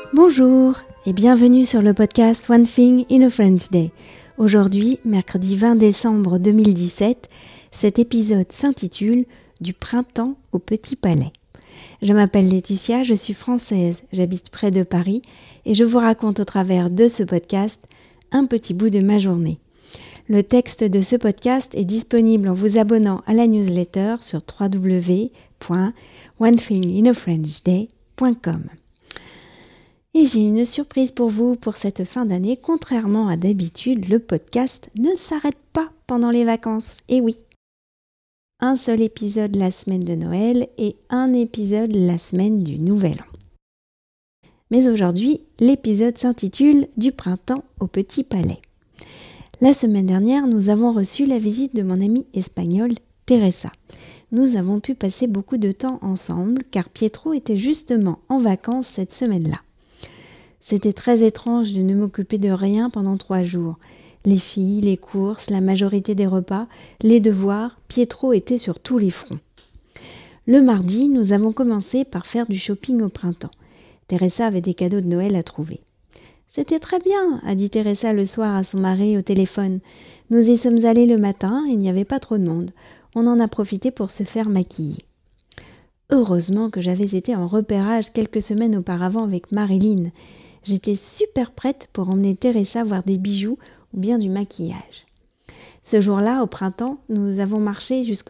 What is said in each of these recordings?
Bonjour et bienvenue sur le podcast One Thing in a French Day. Aujourd'hui, mercredi 20 décembre 2017, cet épisode s'intitule « Du printemps au Petit Palais ». Je m'appelle Laetitia, je suis française, j'habite près de Paris et je vous raconte au travers de ce podcast un petit bout de ma journée. Le texte de ce podcast est disponible en vous abonnant à la newsletter sur www.onethinginafrenchday.com. Et j'ai une surprise pour vous pour cette fin d'année. Contrairement à d'habitude, le podcast ne s'arrête pas pendant les vacances. Et oui, un seul épisode la semaine de Noël et un épisode la semaine du Nouvel An. Mais aujourd'hui, l'épisode s'intitule « Du printemps au Petit Palais ». La semaine dernière, nous avons reçu la visite de mon amie espagnole Teresa. Nous avons pu passer beaucoup de temps ensemble car Pietro était justement en vacances cette semaine-là. C'était très étrange de ne m'occuper de rien pendant 3 jours. Les filles, les courses, la majorité des repas, les devoirs, Pietro était sur tous les fronts. Le mardi, nous avons commencé par faire du shopping au printemps. Teresa avait des cadeaux de Noël à trouver. « C'était très bien », a dit Teresa le soir à son mari au téléphone. « Nous y sommes allés le matin, il n'y avait pas trop de monde. On en a profité pour se faire maquiller. » Heureusement que j'avais été en repérage quelques semaines auparavant avec Marilyn. J'étais super prête pour emmener Teresa voir des bijoux ou bien du maquillage. Ce jour-là, au printemps, nous avons marché jusqu'au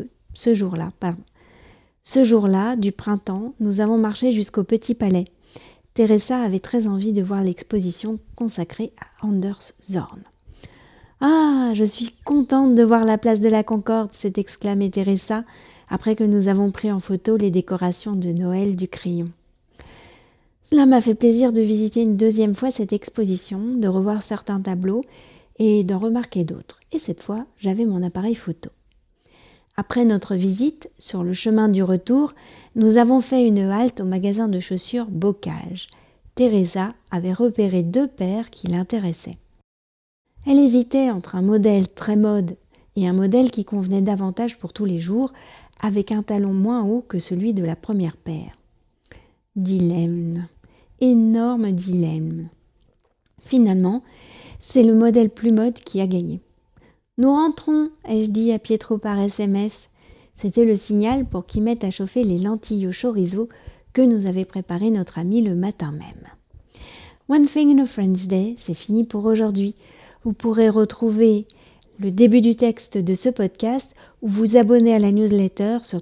Petit Palais. Teresa avait très envie de voir l'exposition consacrée à Anders Zorn. « Ah, je suis contente de voir la place de la Concorde !» s'est exclamée Teresa après que nous avons pris en photo les décorations de Noël du crayon. Cela m'a fait plaisir de visiter une deuxième fois cette exposition, de revoir certains tableaux et d'en remarquer d'autres. Et cette fois, j'avais mon appareil photo. Après notre visite, sur le chemin du retour, nous avons fait une halte au magasin de chaussures Bocage. Teresa avait repéré 2 paires qui l'intéressaient. Elle hésitait entre un modèle très mode et un modèle qui convenait davantage pour tous les jours, avec un talon moins haut que celui de la première paire. Dilemme. Énorme dilemme. Finalement, c'est le modèle plus mode qui a gagné. « Nous rentrons », ai-je dit à Pietro par SMS. C'était le signal pour qu'il mette à chauffer les lentilles au chorizo que nous avait préparé notre ami le matin même. One Thing in a French Day, c'est fini pour aujourd'hui. Vous pourrez retrouver le début du texte de ce podcast ou vous abonner à la newsletter sur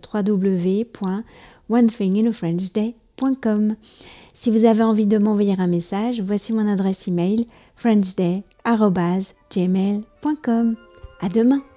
www.onethinginafrenchday.com. Si vous avez envie de m'envoyer un message, voici mon adresse email frenchday@gmail.com. À demain!